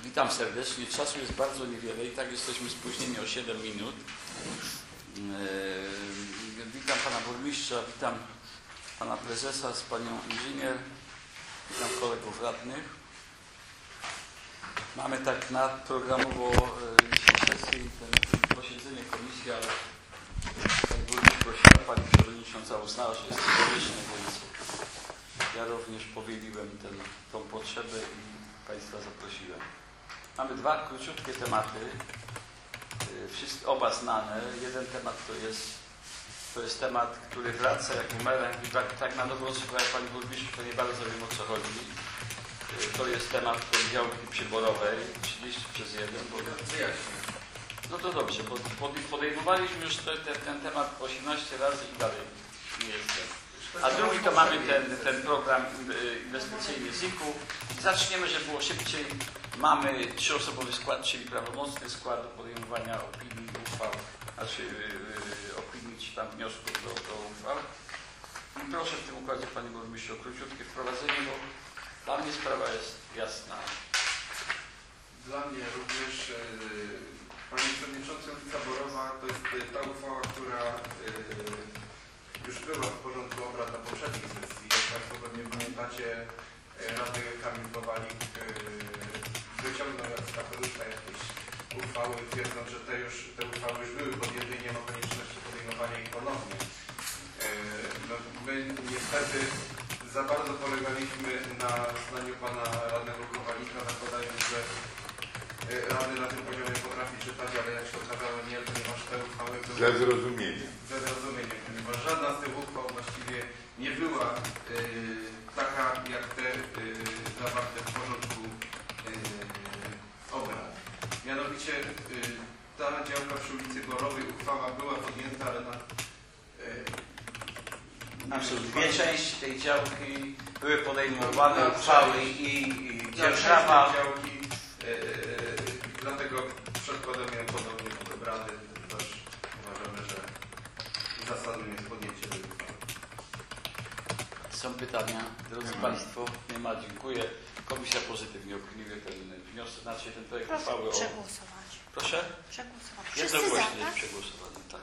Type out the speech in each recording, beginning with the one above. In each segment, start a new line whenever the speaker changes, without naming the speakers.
Witam serdecznie. Czasu jest bardzo niewiele i tak jesteśmy spóźnieni o 7 minut. Witam pana burmistrza, witam pana prezesa z panią inżynier, witam kolegów radnych. Mamy tak nadprogramowo sesję i posiedzenie komisji, ale pani burmistrz prosiła, pani przewodnicząca uznała, że jest konieczne, więc ja również powieliłem tą potrzebę i państwa zaprosiłem. Mamy dwa króciutkie tematy, oba znane. Jeden temat to jest temat, który wraca jak numerem i tak na nowo słuchaj pani burmistrz, to nie bardzo wiem, o co chodzi. To jest temat działki przyborowej 30/1. No to dobrze, bo podejmowaliśmy już ten temat 18 razy i dalej nie jestem. A drugi to mamy ten program inwestycyjny ZIK-u. Zaczniemy, żeby było szybciej. Mamy 3-osobowy skład, czyli prawomocny skład do podejmowania opinii, uchwał, opinii czy tam wniosków do uchwał. I proszę w tym układzie, panie burmistrzu, o króciutkie wprowadzenie, bo dla mnie sprawa jest jasna.
Dla mnie również pani przewodnicząca ulica Borowa to jest ta uchwała, która już była w porządku obrad na poprzedniej sesji. Jak państwo pewnie pamiętacie, radny Kamil Kowalik wyciągnął jak z kapelusza jakieś uchwały, twierdząc, że te uchwały już były podjęte i nie ma konieczności podejmowania ich ponownie. No, my niestety za bardzo polegaliśmy na zdaniu pana radnego Kowalika, zakładając, że radny na tym poziomie potrafi czytać, ale jak się okazało, nie, ponieważ te uchwały były...
Ze zrozumieniem.
Ze zrozumieniem, ponieważ żadna z tych uchwał właściwie nie była taka, jak te zawarte w porządku obrad. Mianowicie ta działka przy ulicy Borowej uchwała była podjęta, ale
Dwie części tej działki były podejmowane uchwały i dzierżawa.
Dlatego przedkładamy ją ponownie pod obrady, ponieważ uważamy, że zasadnym jest podjęcie tej uchwały.
Są pytania, drodzy państwo? Nie ma, dziękuję. Komisja pozytywnie opiniuje ten wniosek, znaczy ten projekt uchwały o...
Przegłosować.
Proszę?
Przegłosować.
Jednogłośnie jest przegłosowany, tak.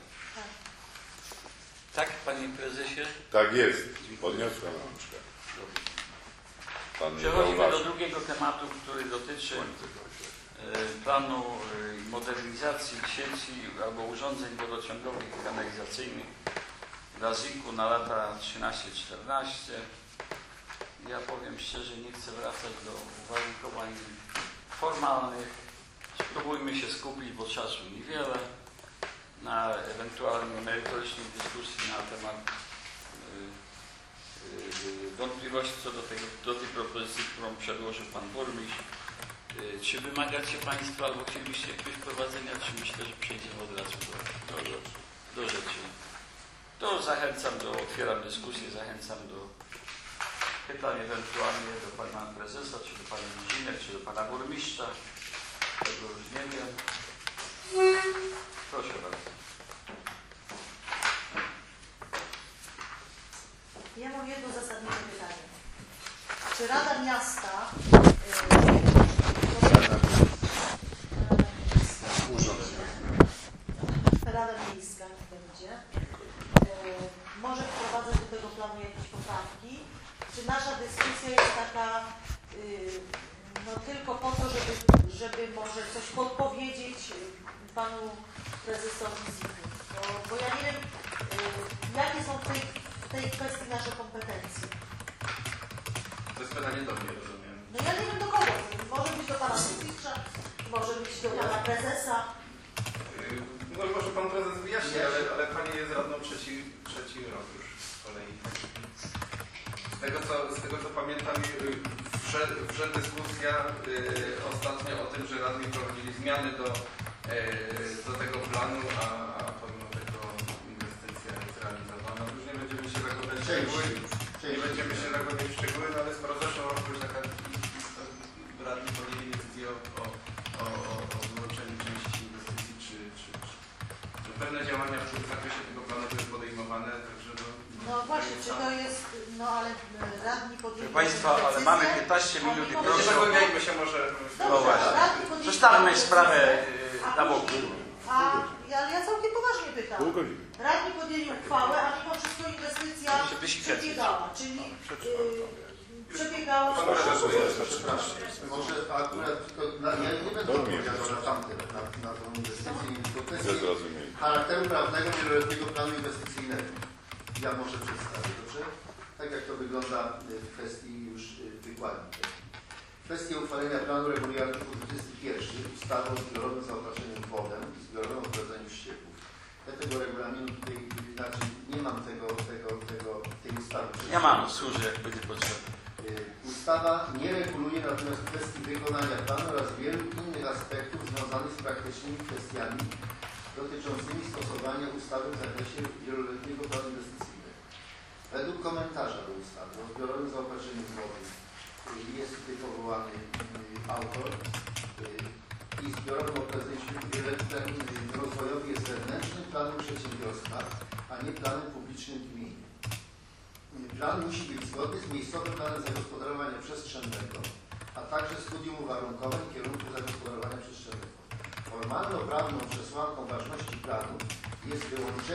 Tak, panie prezesie?
Tak jest. Podniosłem rączkę.
Przechodzimy do drugiego tematu, który dotyczy planu modernizacji sieci albo urządzeń wodociągowych i kanalizacyjnych dla ZIK-u na lata 13-14. Ja powiem szczerze, nie chcę wracać do uwarunkowań formalnych. Spróbujmy się skupić, bo czasu niewiele, na ewentualnie merytorycznej dyskusji na temat wątpliwości co do tej propozycji, którą przedłożył pan burmistrz. Czy wymagacie państwo albo chcielibyście jakiegoś prowadzenia, czy myślę, że przejdziemy od razu do rzeczy. To zachęcam otwieram dyskusję, zachęcam do pytań ewentualnie do pana prezesa, czy do pana inżynier, czy do pana burmistrza. Tego już nie wiem. Proszę bardzo.
Ja mam jedno zasadnicze pytanie. Czy Rada Miasta Rada Miejska będzie może wprowadzać do tego planu jakieś poprawki? Czy nasza dyskusja jest taka no tylko po to, żeby może coś podpowiedzieć panu prezesowi ZIK-u? Bo ja nie wiem, jakie są w tej kwestii nasze kompetencje.
To jest pytanie do mnie, rozumiem.
No ja nie wiem do kogo. Może być do pana burmistrza, może być do pana prezesa.
No może pan prezes wyjaśni, ale pani jest radną trzeci rok już z kolei. Z tego co pamiętam, wszedł dyskusja ostatnio o tym, że radni prowadzili zmiany do tego planu, a pomimo tego inwestycja jest realizowana. Już nie będziemy się zagłębiać w szczegóły, no ale skoro zeszłą roku już taka radni podjęli decyzję o wyłączeniu części inwestycji, czy pewne działania w zakresie tego planu były podejmowane, także
no właśnie, czy to jest, no ale radni podjęli
państwa, ale mamy 15 minut i
Nie
proszę o...
zagłębiajmy się może.
No właśnie. Zostawmy sprawę na boku.
Ja całkiem poważnie pytam.
Pół godziny.
Radni podjęli uchwałę, a mimo wszystko inwestycja przebiegała, czyli przebiegała...
Może akurat tylko, ja nie będę odpowiadał na tamtym, na tą inwestycję, tylko kwestię
Zrozumieli.
charakteru prawnego wieloletniego planu inwestycyjnego. Ja może przedstawię, dobrze? Tak jak to wygląda w kwestii już wykładni. Kwestia uchwalenia planu reguluje artykuł 21 ustawy o zbiorowym zaopatrzeniu w wodę i zbiorowym odprowadzeniu ścieków. Ja tego regulaminu tutaj, znaczy nie mam tej ustawy.
Ja mam, służę jak będzie potrzebne.
Ustawa nie reguluje natomiast kwestii wykonania planu oraz wielu innych aspektów związanych z praktycznymi kwestiami dotyczącymi stosowania ustawy w zakresie wieloletniego planu inwestycyjnego. Według komentarza do ustawy o zbiorowym zaopatrzeniu wody jest tutaj powołany autor i zbiorowym określeniem rozwojowy jest wewnętrznym planem przedsiębiorstwa, a nie planem publicznym gminy. Plan musi być zgodny z miejscowym planem zagospodarowania przestrzennego, a także studium uwarunkowań i kierunku zagospodarowania przestrzennego. Formalno-prawną przesłanką ważności planu jest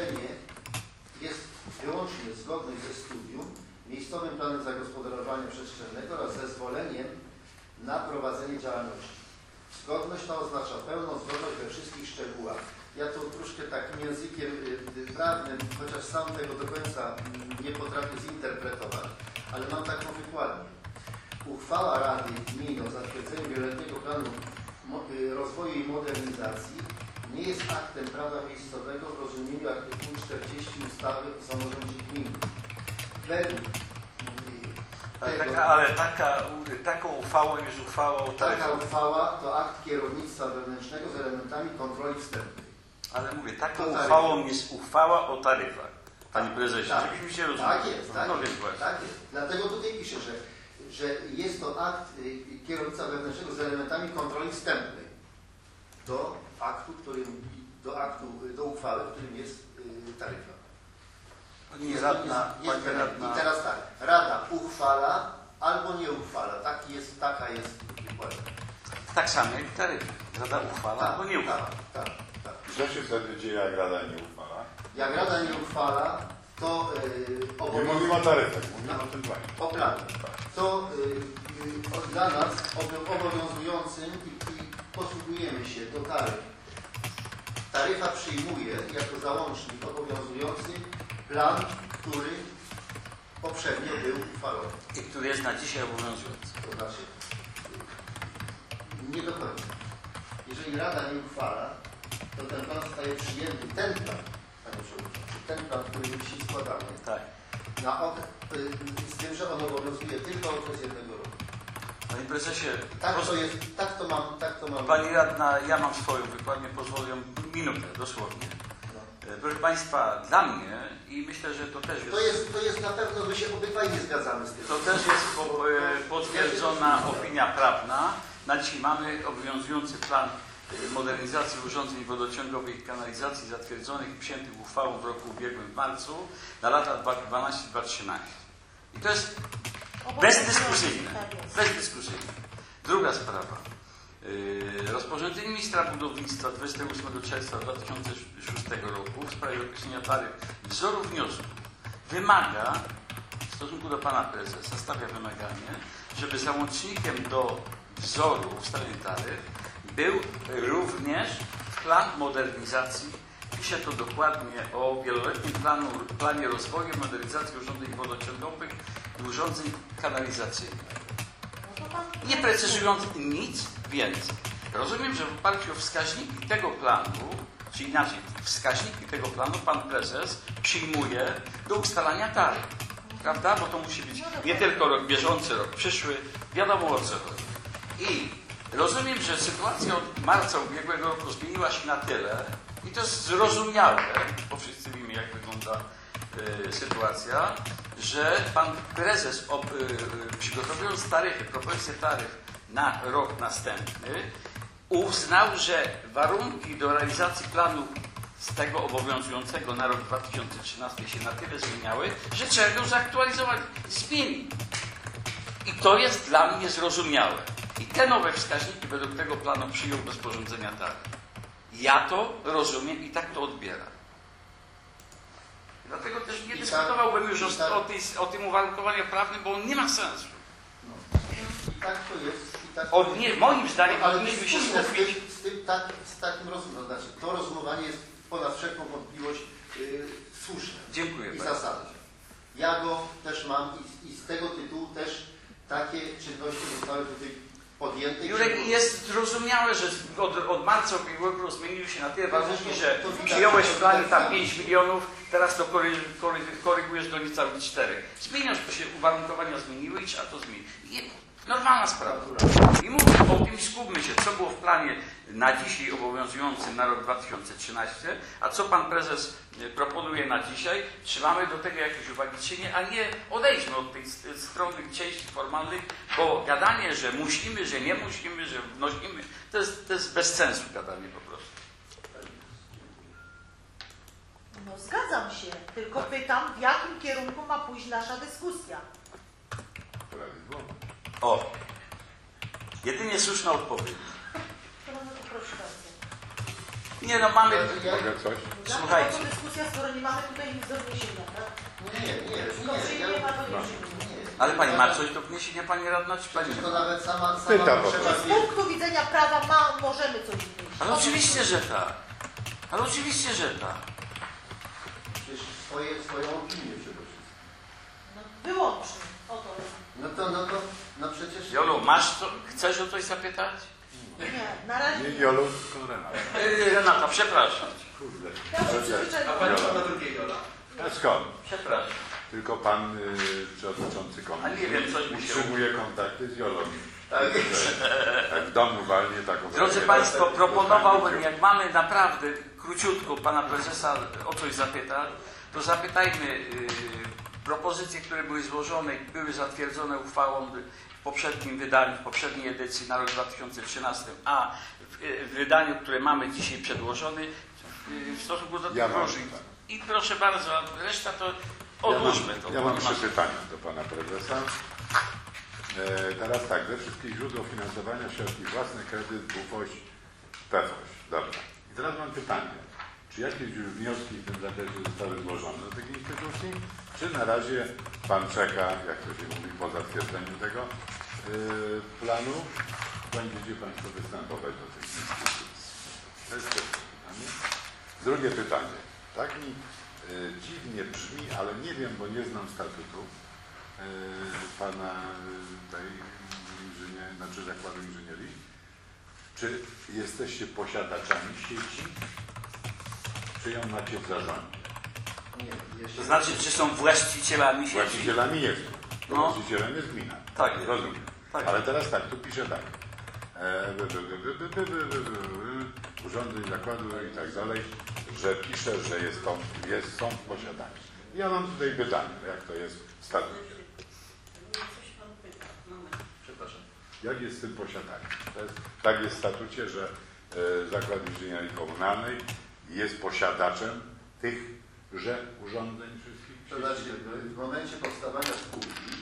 wyłącznie zgodność ze studium, miejscowym planem zagospodarowania przestrzennego oraz zezwoleniem na prowadzenie działalności. Zgodność ta oznacza pełną zgodność we wszystkich szczegółach. Ja to troszkę takim językiem prawnym, chociaż sam tego do końca nie potrafię zinterpretować, ale mam taką wykładnię. Uchwała Rady Gminy o zatwierdzeniu wieloletniego planu rozwoju i modernizacji nie jest aktem prawa miejscowego w rozumieniu artykułu 40 ustawy o samorządzie gminy. Według
Taką uchwałą jest uchwała o taryfach.
taka uchwała to akt kierownictwa wewnętrznego z elementami kontroli wstępnej.
Ale mówię, taką uchwałą jest uchwała o taryfach. Panie prezesie,
Tak.
żebyśmy się rozumieli.
Tak jest, tak
No
jest,
więc właśnie.
tak jest. Dlatego tutaj piszę, że jest to akt kierownictwa wewnętrznego z elementami kontroli wstępnej do aktu, do uchwały, w którym jest taryfa.
Pani radna,
I teraz tak, Rada uchwala albo nie uchwala. Taka jest wykładnia.
tak samo jak taryfy. Rada uchwala albo nie uchwala.
Tak.
Co się wtedy dzieje, jak Rada nie uchwala?
Jak Rada nie uchwala, to
Nie mówimy o taryfach, mówimy o tym planie.
o planie. To dla nas obowiązującym i posługujemy się do taryf. Taryfa przyjmuje jako załącznik obowiązujący plan, który poprzednio był uchwalony.
I który jest na dzisiaj obowiązujący.
To znaczy, nie do końca. Jeżeli Rada nie uchwala, to ten plan zostaje przyjęty, ten plan, panie przewodniczący, ten plan, który jest dzisiaj składany,
Tak.
z tym, że on obowiązuje tylko okres jednego roku.
Panie prezesie,
Tak to mam.
pani radna, ja mam swoją wykładnię, pozwolę minutę, dosłownie. Proszę Państwa, dla mnie i myślę, że to też jest...
To jest na pewno, my się obydwaj nie zgadzamy z tym.
To też jest potwierdzona opinia prawna. Na dzisiaj mamy obowiązujący plan modernizacji urządzeń wodociągowych i kanalizacji zatwierdzonych i przyjętych uchwałą w roku ubiegłym w marcu na lata 2012-2013. I to jest bezdyskusyjne. Bezdyskusyjne. Druga sprawa. Rozporządzenie ministra budownictwa 28 czerwca 2006 roku w sprawie określenia taryf wzoru wniosku wymaga, w stosunku do pana prezesa, stawia wymaganie, żeby załącznikiem do wzoru ustalenia taryf był również plan modernizacji. Pisze to dokładnie o wieloletnim planie rozwoju i modernizacji urządzeń wodociągowych i urządzeń kanalizacyjnych. Nie precyzując nic więcej. Rozumiem, że w oparciu o wskaźniki tego planu, czy inaczej, wskaźniki tego planu pan prezes przyjmuje do ustalania taryf. Prawda? Bo to musi być nie tylko rok bieżący, rok przyszły. Wiadomo o co chodzi. I rozumiem, że sytuacja od marca ubiegłego roku zmieniła się na tyle, i to jest zrozumiałe, bo wszyscy wiemy, jak wygląda sytuacja, że pan prezes przygotowując taryfy, propozycję taryf na rok następny, uznał, że warunki do realizacji planu z tego obowiązującego na rok 2013 się na tyle zmieniały, że trzeba go zaktualizować, zmienić. I to jest dla mnie zrozumiałe. I te nowe wskaźniki według tego planu przyjął do sporządzenia tak. Ja to rozumiem i tak to odbieram. Dlatego też nie dyskutowałbym już o tym uwarunkowaniu prawnym, bo on nie ma sensu.
I tak to jest. I tak
Moim zdaniem
ale
powinniśmy się skupić.
z takim rozumowaniem. Znaczy, to rozumowanie jest ponad wszelką wątpliwość słuszne.
Dziękuję
I
bardzo.
zasadne. Ja go też mam i z tego tytułu też takie czynności zostały tutaj podjęte.
Jurek, jest zrozumiałe, że od marca ubiegłego zmieniły się na tyle warunki, że przyjąłeś w planie tam 5 milionów, teraz to korygujesz do niecałych 4. Zmieniasz, bo się uwarunkowania zmieniły i trzeba to zmienić. Normalna sprawa. I mówię o tym, skupmy się, co było w planie na dzisiaj obowiązującym na rok 2013, a co pan prezes proponuje na dzisiaj. Trzymamy do tego jakieś uwagi, czy nie, a nie odejdźmy od tych stronnych części formalnych, bo gadanie, że musimy, że nie musimy, że wnosimy, to jest bez sensu gadanie po prostu.
No zgadzam się, tylko pytam, w jakim kierunku ma pójść nasza dyskusja.
O, jedynie słuszna odpowiedź.
To proszę bardzo.
Nie no, mamy...
Mogę coś?
Słuchajcie.
To dyskusja, skoro nie mamy tutaj nic do wniesienia, tak?
Nie.
Nie ma do wniesienia.
Ale pani ma coś do wniesienia, pani radna, czy pani nie
To
ma?
nawet sama
Pytam,
potrzeba
Z punktu widzenia prawa możemy coś wnieść.
Ale oczywiście, że tak. Ale oczywiście, że tak.
przecież swoją opinię przede wszystkim.
No, wyłącznie. O to jest.
No przecież...
Jolu, chcesz o coś zapytać?
Nie, na razie
Nie
nie.
Jolu, tylko Renata.
Renata, przepraszam.
Kurde.
Ja się
Ale
przyzwyczaiłam.
A pani ma na drugiej Jola?
A skąd?
Przepraszam.
Tylko pan przewodniczący
A nie wiem, coś
komisji
mi się...
utrzymuje kontakty z Jolą.
Tak.
Jak w domu walnie taką...
Drodzy Państwo, proponowałbym, jak mamy naprawdę króciutko pana prezesa o coś zapytać, to zapytajmy propozycje, które były złożone i były zatwierdzone uchwałą w poprzednim wydaniu, w poprzedniej edycji na rok 2013, a w wydaniu, które mamy dzisiaj przedłożony, w stosunku do tych różnic. I proszę bardzo, a reszta to odłóżmy to.
Ja mam 3 pytania do pana prezesa. Teraz tak, ze wszystkich źródeł finansowania środki własne, kredyt, WFOŚ, PFOŚ. Dobra. I teraz mam pytanie. Czy jakieś już wnioski w tym zakresie zostały złożone do tych instytucji? Czy na razie pan czeka, jak to się mówi, po zatwierdzeniu tego planu, będziecie państwo występować do tych instytucji? To jest pierwsze pytanie. Drugie pytanie. Tak mi dziwnie brzmi, ale nie wiem, bo nie znam statutu pana zakładu inżynierii. Czy jesteście posiadaczami sieci? Czy ją macie w zarządzie?
Nie,
To znaczy, czy są właścicielami sieci?
Właścicielami jest.
No.
Właścicielem jest gmina.
Tak.
Rozumiem.
Tak.
Ale teraz tak, tu pisze tak. Urządzeń zakładu i tak dalej, że pisze, że są w posiadaniu. Ja mam tutaj pytanie, jak to jest w statucie.
Przepraszam.
Jak jest z tym posiadaniem? Tak jest w statucie, że Zakład Inżynierii Komunalnej jest posiadaczem tychże urządzeń wszystkich?
To znaczy, w momencie powstawania spółki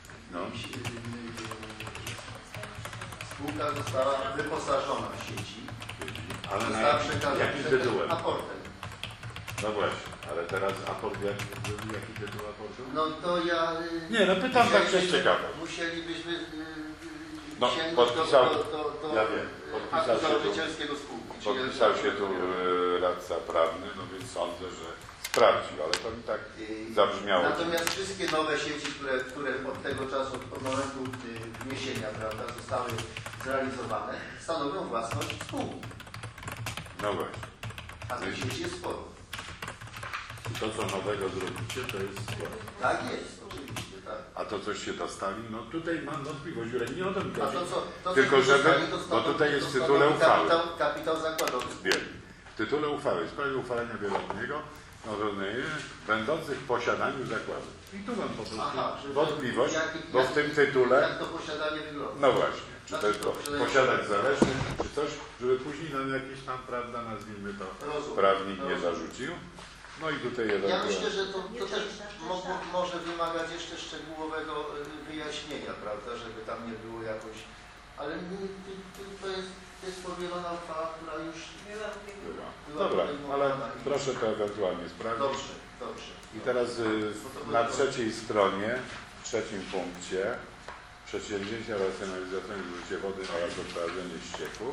spółka została wyposażona w sieci.
Ale na
Została przekazana
jakim tytułem?
aportem.
No właśnie, ale teraz aport, jaki tytuł aportu?
No to ja...
Nie, no pytam tak przez ciekawość.
Musielibyśmy
No,
sięgnąć
podpisał,
do
ja wiem, podpisał
aktu
się tu,
założycielskiego spółki.
podpisał się tu radca prawny, no więc sądzę, że sprawdził, ale to mi tak zabrzmiało.
Natomiast wszystkie nowe sieci, które od tego czasu, od momentu wniesienia, prawda, zostały zrealizowane, stanowią własność spółki.
No właśnie.
A tych sieci jest sporo.
I to, co nowego zrobicie, to jest sporo.
Tak jest, oczywiście, tak.
A to coś się dostawi? No tutaj mam wątpliwość, Jurek, nie o to mi
A
chodzi.
to
Tylko
co
żeby,
dostali,
bo tutaj jest w tytule uchwały.
Kapitał zakładowy.
W tytule uchwały w sprawie uchwalenia wieloletniego będących w posiadaniu zakładu. I tu mam po prostu wątpliwość, bo w tym tytule...
Jak to posiadanie wygląda?
No właśnie. Czy to jest to posiadać zależny, czy coś, żeby później nam jakiś tam, prawda, nazwijmy to, prawnik nie zarzucił. No i tutaj
Ja myślę, że to
Nie
też
tak.
może wymagać jeszcze szczegółowego wyjaśnienia, prawda, żeby tam nie było jakoś, ale to jest powielona uchwała, która już była
Dobra, ale
podejmowana.
proszę to ewentualnie sprawdzić.
Dobrze.
I teraz na trzeciej stronie, w trzecim punkcie, przedsięwzięcia racjonalizacyjne w użycie wody oraz odprowadzenie ścieków.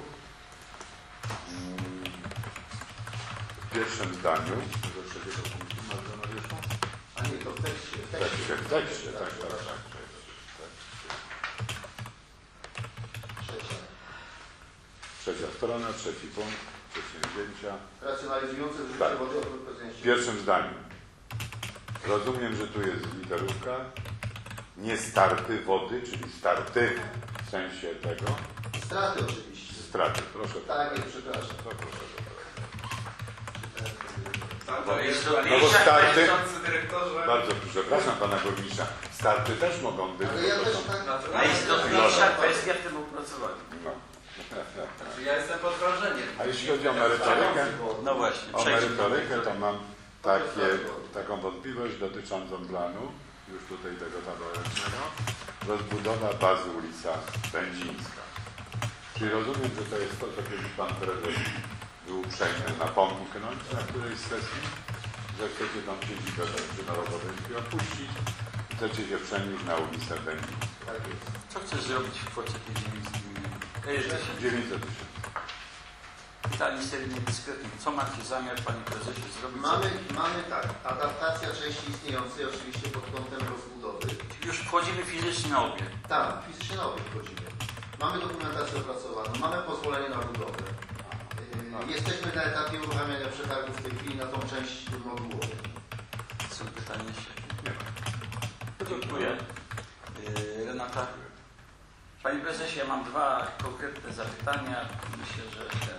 W pierwszym zdaniu, do trzeciego punktu, Mariuszu?
A nie, to w tekście.
W tekście, tak. Trzecia strona, trzeci punkt, przedsięwzięcia.
Racjonalizujące zużycie
Tak.
wody od odprowadzenia
W pierwszym zdaniu. Rozumiem, że tu jest literówka. Nie starty wody, czyli starty w sensie tego.
straty oczywiście.
Straty, proszę.
Tak, nie, przepraszam.
To proszę.
To jest
No bo starty,
dyrektorze.
bardzo przepraszam pana burmistrza, starty też mogą być.
Ale ja też tak...
Najistotniejsza kwestia w tym opracowaniu.
No.
Ja jestem pod wrażeniem.
A jeśli chodzi o merytorykę,
No właśnie,
o merytorykę, to mam taką wątpliwość dotyczącą planu, już tutaj tego tabelecznego, rozbudowa bazy ulica Będzińska. Czyli rozumiem, że to jest to, co kiedyś pan prezes był uprzejmy napomknąć na którejś sesji, że chcecie tam siedzibę przy Narodowej opuścić i chcecie się przenieść na ulicę Będzińską.
Tak jest.
Co chcesz zrobić w kwocie
900 000.
Pytanie serii niedyskretnie. Co macie zamiar, panie prezesie, zrobić?
Mamy tak, adaptacja części istniejącej oczywiście pod kątem rozbudowy.
Już wchodzimy fizycznie na obiekt.
Tak, fizycznie na obiekt wchodzimy. Mamy dokumentację opracowaną, mamy pozwolenie na budowę. Jesteśmy na etapie uruchamiania przetargu w tej chwili na tą część modułową.
Są pytania jeszcze? Dziękuję. Renata. Panie prezesie, ja mam dwa konkretne zapytania. Myślę, że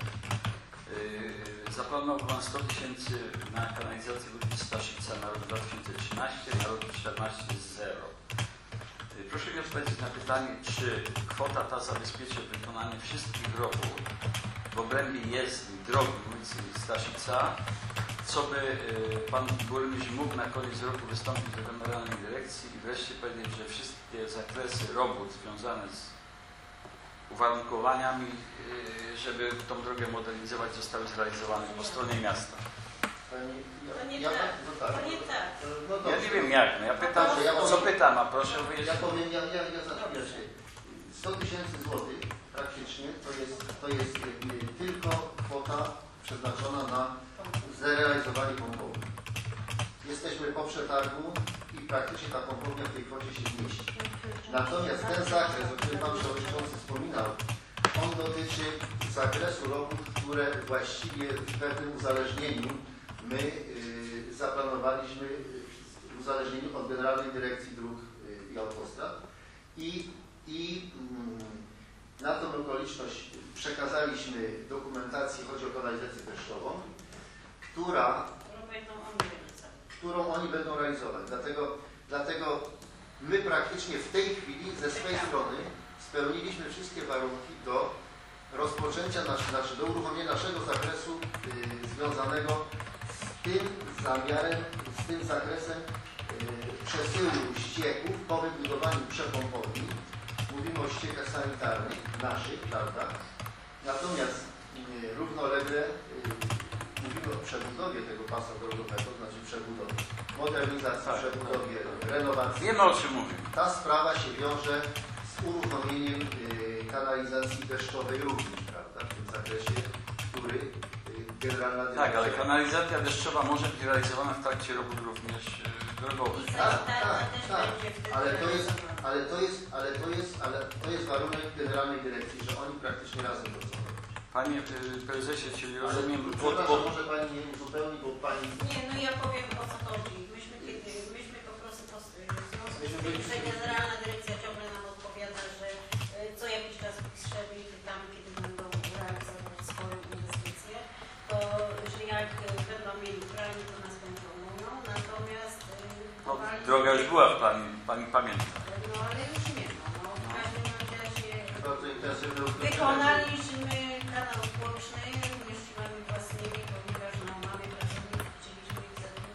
zaplanował pan 100 000 na kanalizację ulicy Staszica na rok 2013, na rok 2014 0. Proszę mi odpowiedzieć na pytanie, czy kwota ta zabezpieczy wykonanie wszystkich robót w obrębie jezdni drogi ulicy Staszica, co by pan burmistrz mógł na koniec roku wystąpić do Generalnej Dyrekcji i wreszcie powiedzieć, że wszystkie zakresy robót związane z uwarunkowaniami, żeby tą drogę modernizować, zostały zrealizowane po stronie miasta.
To nie tak.
No
Ja
dobrze.
nie wiem jak, no ja pytam, co pytam, a proszę o
Ja
wyjaśnienie.
powiem, ja zaczepię się. 100 000 złotych praktycznie to jest tylko kwota przeznaczona na zrealizowanie pompowni. Jesteśmy po przetargu i praktycznie ta pompownia w tej kwocie się zmieści. Natomiast ten zakres, o którym pan przewodniczący wspominał, on dotyczy zakresu robót, które właściwie w pewnym uzależnieniu my zaplanowaliśmy w uzależnieniu od Generalnej Dyrekcji Dróg i Autostrad i na tą okoliczność przekazaliśmy dokumentację, chodzi o kanalizację deszczową, którą oni będą realizować. Dlatego my praktycznie w tej chwili ze swojej strony spełniliśmy wszystkie warunki do rozpoczęcia, do uruchomienia naszego zakresu związanego z tym zamiarem, z tym zakresem przesyłu ścieków po wybudowaniu przepompowni. Mówimy o ściekach sanitarnych naszych, prawda? Natomiast równolegle mówimy o przebudowie tego pasa drogowego, znaczy przebudowie, modernizacji, przebudowie, renowacji.
Wiemy, o czym mówimy.
Ta sprawa się wiąże z uruchomieniem kanalizacji deszczowej również, prawda? W tym zakresie, który Generalna Dyrekcja...
Tak, ale kanalizacja deszczowa może być realizowana w trakcie robót również drogowych.
Tak. Ale to jest warunek Generalnej Dyrekcji, że oni praktycznie razem to chcą robić.
Panie prezesie, czyli rozumiem...
Przepraszam, może pani nie uzupełni, bo pani...
Nie, no ja powiem, o co chodzi. Myśmy po prostu w związku z tym, że Generalna Dyrekcja ciągle nam odpowiada, że co jakiś czas piszemy i pytamy, kiedy będą realizować swoją inwestycję, to że jak będą mieli planie, to nas poinformują. Natomiast
Droga już była w planie, pani pamięta.
no ale już nie ma. No, w każdym razie
Bardzo intensywne
wykonaliśmy kanał boczny również siłami własnymi, ponieważ no, mamy pracowników, chcieliśmy ich zatrudnić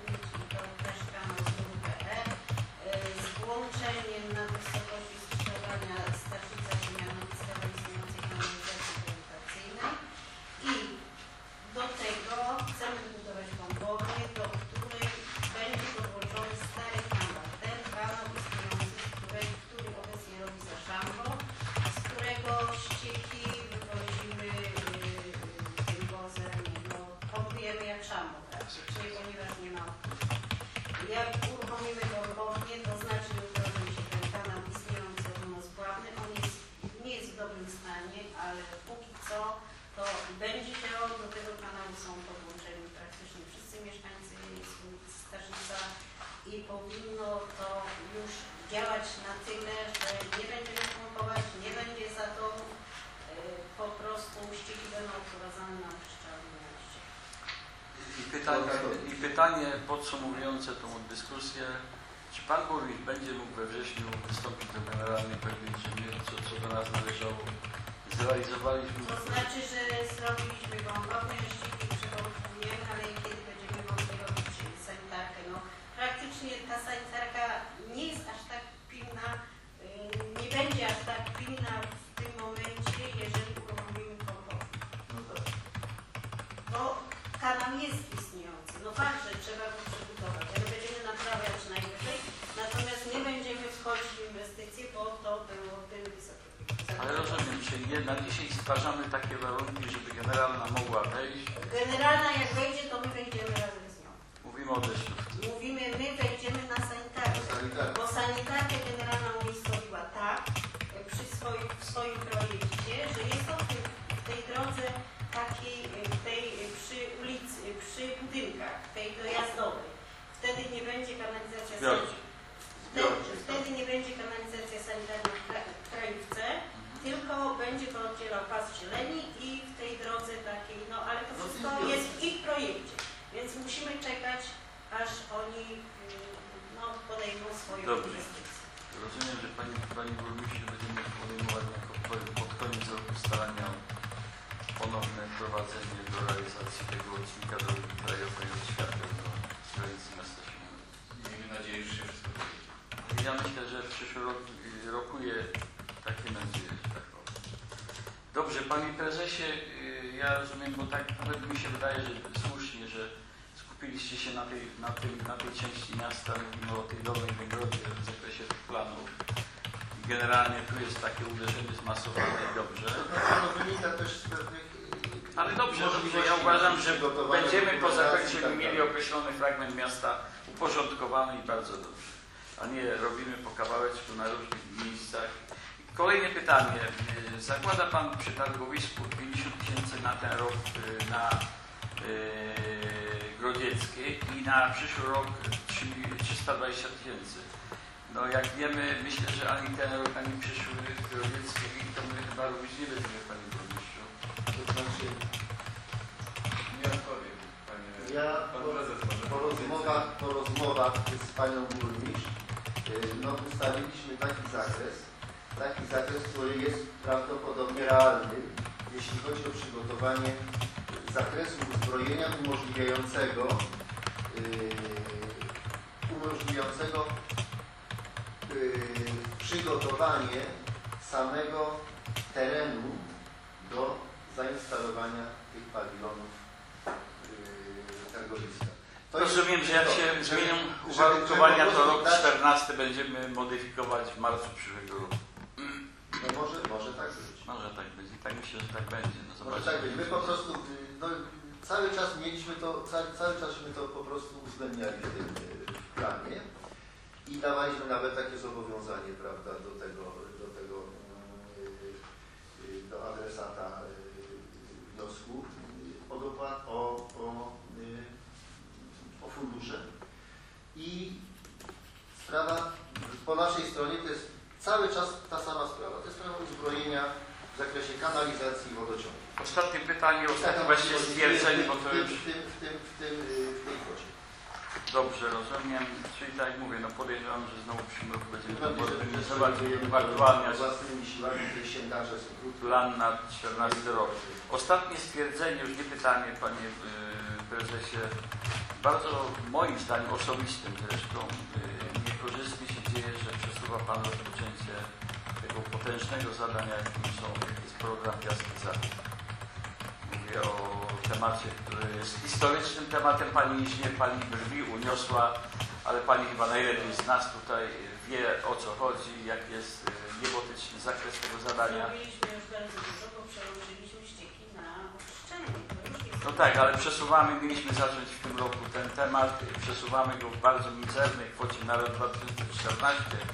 stanie, ale póki co to będzie działał, do tego kanału są podłączeni praktycznie wszyscy mieszkańcy Starzyca i powinno to już działać na tyle, że nie będziemy pompować, nie będzie zatorów, po prostu ścieki będą odprowadzane na Pszczalne.
I pytanie podsumowujące tą dyskusję. Czy Pan Burmistrz będzie mógł we wrześniu wystąpić do Generalnej powiedzieć, że my, co do nas należało, zrealizowaliśmy?
To znaczy, że zrobiliśmy gwałtowne ścieki, przygotowujemy, ale kiedy będziemy mogli robić sanitarkę? No, praktycznie ta sanitarka nie jest aż tak pilna, nie będzie aż tak pilna w tym momencie, jeżeli uruchomimy pompownię.
No tak.
Bo kanał jest istniejący. No fakt, że trzeba go przebudować, ale będziemy naprawiać najwyżej, natomiast nie będziemy wchodzić w inwestycje, bo to były wysokie.
Ale rozumiem, czyli na dzisiaj stwarzamy takie warunki, żeby generalna mogła wejść.
Generalna jak wejdzie, to my wejdziemy razem z nią.
Mówimy o deszczówce.
Mówimy, my wejdziemy na sanitarkę, bo sanitarkę generalna umiejscowiła tak w swoim projekcie, że jest to w tej drodze takiej, przy ulicy, przy budynkach, tej dojazdowej. Wtedy nie będzie kanalizacja Wtedy nie będzie kanalizacja sanitarna w krajówce, tylko będzie to oddzielał pas zieleni i w tej drodze takiej, no ale to wszystko jest w ich projekcie, więc musimy czekać, aż oni podejmą swoją inwestycję.
Rozumiem, że Pani Burmistrzu będziemy podejmować pod koniec roku starania o ponowne wprowadzenie do realizacji tego odcinka drogi krajowej od Światła do granicy miasta Świnoujścia.
Miejmy nadzieję, że się wszystko powiedzie.
Ja myślę, że w przyszłym roku rokuje takie nadzieje, że tak powiem. Dobrze, Panie Prezesie, ja rozumiem, bo tak nawet mi się wydaje, że słusznie, że skupiliście się na tej części miasta, mówimy o tej Dolnej Węgrodzie w zakresie tych planów. Generalnie tu jest takie uderzenie zmasowane i dobrze.
To wynika też z pewnych...
Ale dobrze, ja uważam, że będziemy po zakończeniu mieli określony fragment miasta uporządkowany i bardzo dobrze. A nie robimy po kawałeczku na różnych miejscach. Kolejne pytanie. Zakłada Pan przy targowisku 50 000 na ten rok na Grodzieckiej i na przyszły rok 320 000. No jak wiemy, myślę, że ani ten rok, ani przyszły Grodzieckiej to my chyba robić nie będziemy, Panie Burmistrzu.
To znaczy,
Nie odpowiem, Panie.
ja
Pan prezes może
po rozmowach z Panią Burmistrz ustaliliśmy taki zakres, który jest prawdopodobnie realny, jeśli chodzi o przygotowanie zakresu uzbrojenia umożliwiającego przygotowanie samego terenu do zainstalowania tych pawilonów targowiska.
Rozumiem, że jak się zmienią uwarunkowania, to rok 14 będziemy modyfikować w marcu przyszłego roku.
No może tak być.
Może tak być. Tak myślę, że tak będzie. No
Może tak być. My po prostu cały czas mieliśmy to, cały czasśmy to po prostu uwzględniali w planie i dawaliśmy nawet takie zobowiązanie, prawda, do adresata wniosku o fundusze. I sprawa po naszej stronie to jest cały czas ta sama sprawa. To jest sprawa uzbrojenia w zakresie kanalizacji i wodociągu.
Ostatnie pytanie, ostatnie właściwie stwierdzenie, bo to już...
W tej kwocie.
Dobrze, rozumiem. Czyli tak jak mówię, no podejrzewam, że znowu w przyszłym roku będziemy organizować, aktualniać
własnymi siłami, te sięgarze są
plan na 14 rok. Ostatnie stwierdzenie, już nie pytanie, Panie Prezesie, bardzo moim zdaniem osobistym zresztą niekorzystnie się dzieje, że przesuwa Pan rozpoczęcie tego potężnego zadania, jakim jest program Piasek Zachód. Mówię o temacie, który jest historycznym tematem. Pani już nie pali brwi, uniosła, ale Pani chyba najlepiej z nas tutaj wie, o co chodzi, jak jest niebotyczny zakres tego zadania.
Zrobiliśmy już bardzo dużo, bo przełożyliśmy ścieki na oczyszczenie.
No tak, ale przesuwamy, mieliśmy zacząć w tym roku ten temat, przesuwamy go w bardzo mizernej kwocie na rok 2014,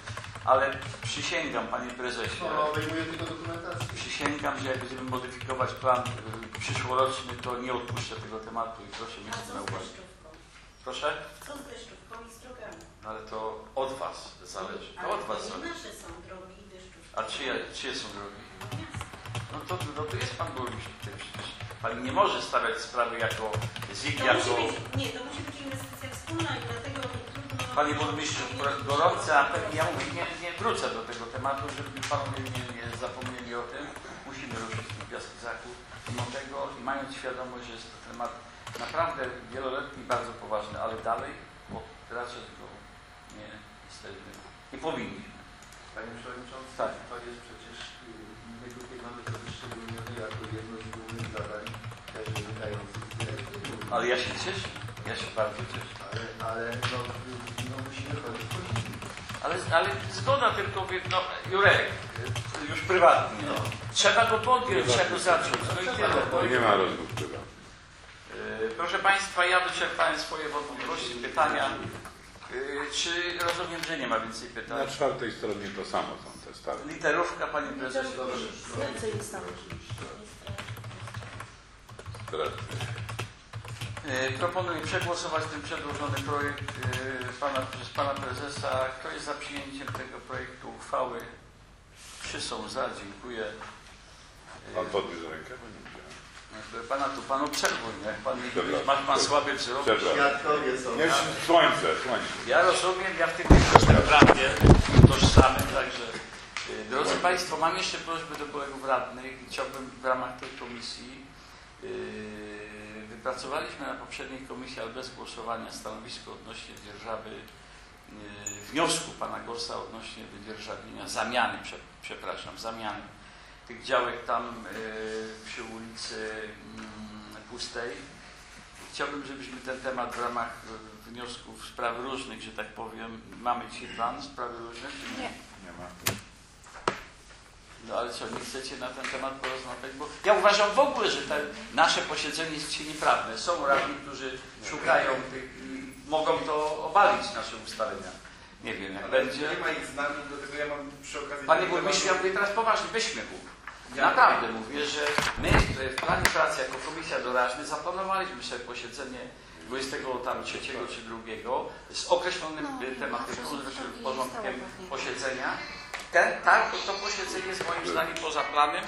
Ale przysięgam, panie prezesie,
No, obejmuje tylko dokumentację.
przysięgam, że jak będziemy modyfikować plan przyszłoroczny, to nie odpuszczę tego tematu i proszę mieć
A
to
co
na
z
uwadze.
deszczówką?
Proszę?
Co z deszczówką i strogami?
Ale to od was zależy. To
Ale
od was
to nie
zależy.
nasze są drogi i deszczówki.
A czyje są drogi?
No miasta.
No to jest pan burmistrz tutaj przecież. Pani nie może stawiać sprawy jako ZIG,
To
jako...
musi być, nie, to musi być inwestycja wspólna i dlatego trudno...
Panie burmistrzu, gorący apel, ja mówię, nie wrócę do tego tematu, żeby panowie nie zapomnieli o tym. Musimy ruszyć w tym Piaskizaku mimo tego i mając świadomość, że jest to temat naprawdę wieloletni, bardzo poważny, ale dalej, bo raczej go nie jesteśmy, nie powinniśmy.
Panie Przewodniczący,
Tak.
to jest przecież, my tutaj mamy to wyszczególnione jako jedno z głównych zadań też wynikających z dyrektywy.
Ale ja się cieszę, ja się bardzo cieszę.
Ale no musimy chodzić po linii.
Ale zgoda tylko, no Jurek, już prywatnie, no. Trzeba go podjąć, trzeba go zacząć, no i tyle.
To nie ma rozmów chyba.
Proszę Państwa, ja wyczerpałem swoje wątpliwości, pytania. Czy rozumiem, że nie ma więcej pytań?
Na czwartej stronie to samo są te stawki.
Literówka, panie prezesie.
Więcej jest tam.
Proponuję przegłosować ten przedłożony projekt przez pana prezesa. Kto jest za przyjęciem tego projektu uchwały? 3 są za, dziękuję.
Pan podniósł rękę, bo nie widziałem.
Panu przerwuj, jak pan nie
Dobra.
ma pan słaby wzrok.
Przepraszam.
Świadkowie są.
Nie, słońce.
Ja rozumiem, ja w tym jestem prawie tożsamy, także drodzy Państwo, mam jeszcze prośbę do kolegów radnych i chciałbym w ramach tej komisji wypracowaliśmy na poprzedniej komisji, ale bez głosowania, stanowisko odnośnie dzierżawy wniosku pana Gorsa odnośnie wydzierżawienia, zamiany tych działek tam przy ulicy Pustej. Chciałbym, żebyśmy ten temat w ramach wniosków spraw różnych, że tak powiem, mamy dzisiaj plan sprawy różne? Czy nie?
Nie ma.
No ale co, nie chcecie na ten temat porozmawiać? Bo ja uważam w ogóle, że te nasze posiedzenie jest dzisiaj nieprawne. Są radni, którzy szukają tych i mogą to obalić nasze ustalenia. Nie wiem, jak będzie.
Nie ma ich z nami, dlatego ja mam przy okazji...
Panie burmistrzu, ja mówię teraz poważnie, bez śmiechu. Naprawdę mówię, że my w planie pracy jako komisja doraźna zaplanowaliśmy sobie posiedzenie 23 czy 2 z określonym tematyką, z porządkiem posiedzenia. To posiedzenie jest moim zdaniem poza planem,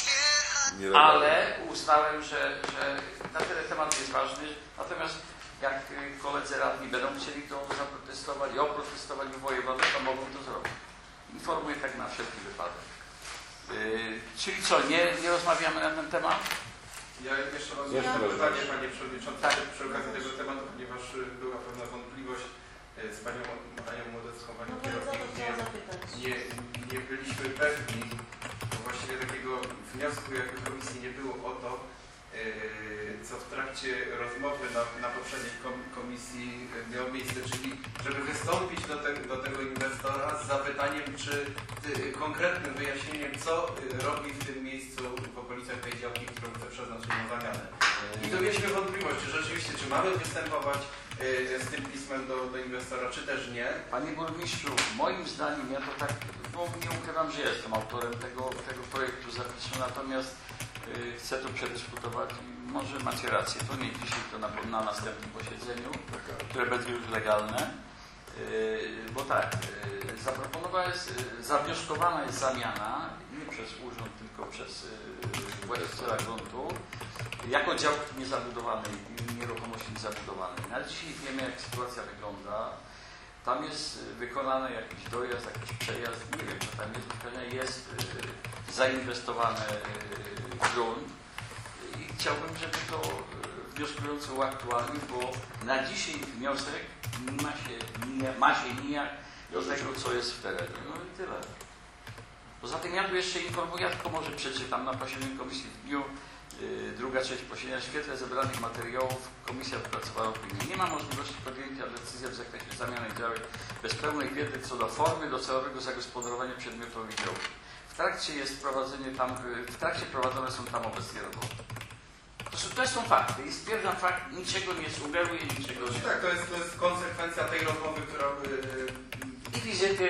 ale uznałem, że na tyle temat jest ważny. Natomiast jak koledzy radni będą chcieli to zaprotestować i oprotestować w wojewodzie, to mogą to zrobić. Informuję tak na wszelki wypadek. Czyli co, nie rozmawiamy na ten temat?
Ja jeszcze raz mam pytanie, panie przewodniczący, przy okazji tego tematu, ponieważ była pewna wątpliwość z panią Młodecką, panią kierownikiem. Nie byliśmy pewni, bo właściwie takiego wniosku jako komisji nie było o to, co w trakcie rozmowy na poprzedniej komisji miało miejsce, czyli żeby wystąpić do tego inwestora z zapytaniem, czy konkretnym wyjaśnieniem, co robi w tym miejscu w okolicach tej działki, którą chce przeznaczyć na zamianę. I tu mieliśmy wątpliwość, czy rzeczywiście, czy mamy występować z tym pismem do inwestora, czy też nie.
Panie burmistrzu, moim zdaniem, ja to tak, no nie ukrywam, że jestem autorem tego projektu zapisu, natomiast chcę to przedyskutować i może macie rację, to nie dzisiaj, to na następnym posiedzeniu, które będzie już legalne, bo tak, zawnioskowana jest zamiana, nie przez urząd, tylko przez właściciela gruntu, jako działki niezabudowanej, nieruchomości niezabudowanej. Ale dzisiaj wiemy, jak sytuacja wygląda. Tam jest wykonany jakiś dojazd, jakiś przejazd, nie wiem, co tam jest zainwestowany grunt i chciałbym, żeby to wnioskujący uaktualnił, bo na dzisiaj wniosek ma się nijak do tego, co jest w terenie. No i tyle. Poza tym ja tu jeszcze informuję, ja tylko może przeczytam na posiedzeniu komisji w dniu druga część posiedzenia. W świetle zebranych materiałów komisja wypracowała opinię. Nie ma możliwości podjęcia decyzji w zakresie zamiany działek bez pełnej wiedzy co do formy docelowego zagospodarowania przedmiotowych działek. W trakcie prowadzone są tam obecnie roboty. To są fakty i stwierdzam fakt, niczego nie sugeruję, niczego nie...
Tak, to jest konsekwencja tej rozmowy, która
I wizyty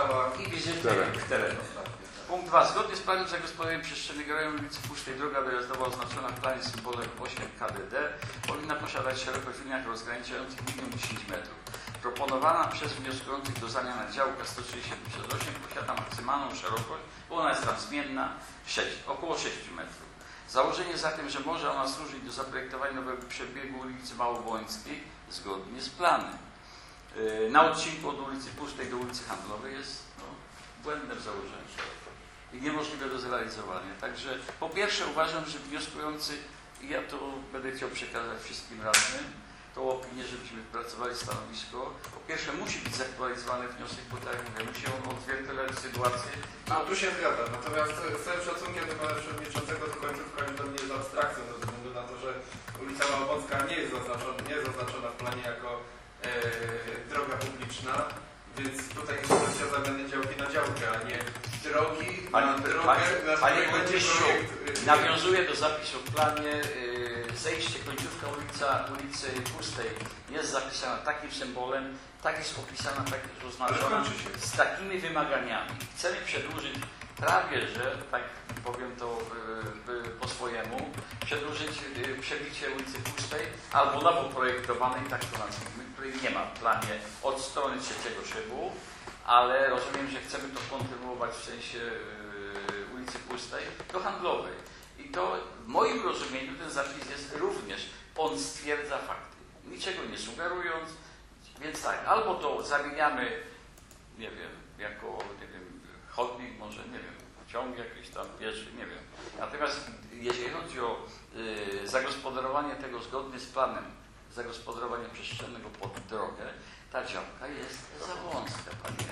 w terenie. Punkt 2. Zgodnie z planem zagospodarowania przestrzennego rejonu ulicy Pustej droga dojazdowa oznaczona w planie symbolem 8 KDD powinna posiadać szerokość w liniach rozgraniczających minimum 10 metrów. Proponowana przez wnioskujących do zamiany działka 137/8 posiada maksymalną szerokość, bo ona jest tam zmienna, około 6 metrów. Założenie zatem, że może ona służyć do zaprojektowania nowego przebiegu ulicy Małowońskiej zgodnie z planem. Na odcinku od ulicy Pustej do ulicy Handlowej jest błędne w założeniu i niemożliwe do zrealizowania. Także po pierwsze uważam, że wnioskujący, i ja to będę chciał przekazać wszystkim radnym, tą opinię, żebyśmy wypracowali stanowisko. Po pierwsze musi być zaktualizowany wniosek, bo tak jak mówię, musi on odzwierciedlać sytuację.
No tu się zgadzam, natomiast z całym szacunkiem do pana przewodniczącego to końcówka mi to nie jest abstrakcją, ze względu na to, że ulica Małowocka nie jest zaznaczona w planie jako droga publiczna, więc tutaj jest kwestia zamiany działki na działkę, a nie drogi na drogę,
Panie burmistrzu, nawiązuje do zapisu w planie zejście, końcówka ulicy Pustej jest zapisana takim symbolem, tak jest opisana, tak jest oznaczona, z takimi wymaganiami. Chcemy przedłużyć prawie, że tak powiem to po swojemu, przedłużyć przebicie ulicy Pustej albo nowo projektowanej, tak to nazwijmy, której nie ma w planie od strony trzeciego szybu, ale rozumiem, że chcemy to kontynuować w sensie ulicy Pustej do Handlowej. I to w moim rozumieniu ten zapis jest również, on stwierdza fakty, niczego nie sugerując, więc tak, albo to zamieniamy, nie wiem, jako, nie wiem, chodnik, może, nie wiem, ciąg jakiś tam, pieszy, nie wiem. Natomiast jeżeli chodzi o zagospodarowanie tego zgodnie z planem, zagospodarowanie przestrzennego pod drogę, ta działka jest za wąska, panie.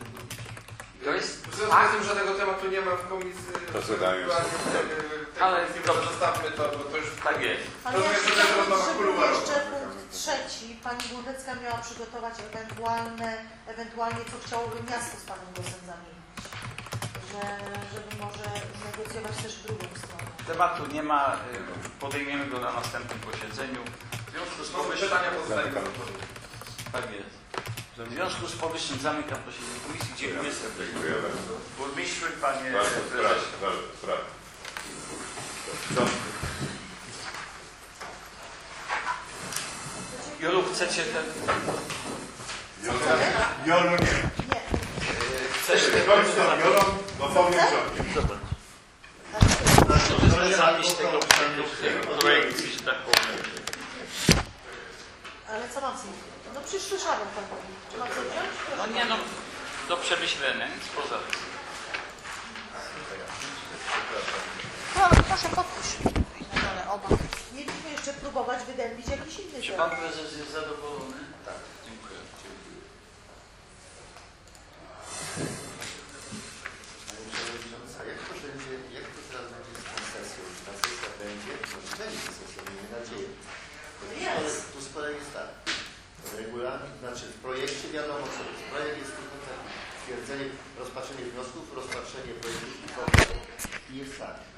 To jest
w związku z tym, że tego tematu nie ma w komisji,
ale
zostawmy to, bo to już
tak jest.
Ale ja jeszcze punkt 3. Pani Górnicka miała przygotować ewentualnie co chciałoby miasto z panem głosem zamienić. Żeby może negocjować też w drugą stronę.
Tematu nie ma, podejmiemy go na następnym posiedzeniu. W związku z powyższym... Tak jest. W związku z powyższym zamykam posiedzenie komisji. Dziękuję serdecznie. Burmistrzu i panie prezesie. Jolu, chcecie ten...
Jolu nie.
Nie.
Chcesz ten...
Bo powiem
Zobacz. Zapis tego projektu, że tak powiem.
Ale co mam z nim? No przecież słyszałem pan mówi. Czy mam co wziąć?
No nie no, do przemyślenia, nic poza tym.
Proszę podpisz. Na dole oba. Mieliśmy jeszcze próbować wydębić jakiś inny
Czy
cel.
pan prezes jest zadowolony?
Tak.
Dziękuję.
Pani Przewodnicząca, jak to teraz będzie z koncesją? Czy ta sesja będzie? Może będzie sesja, miejmy nadzieję. Tu spore jest tak. Regulamin, znaczy w projekcie wiadomo co jest. Projekt jest tylko taki. Stwierdzenie, rozpatrzenie wniosków, rozpatrzenie projektów i jest tak.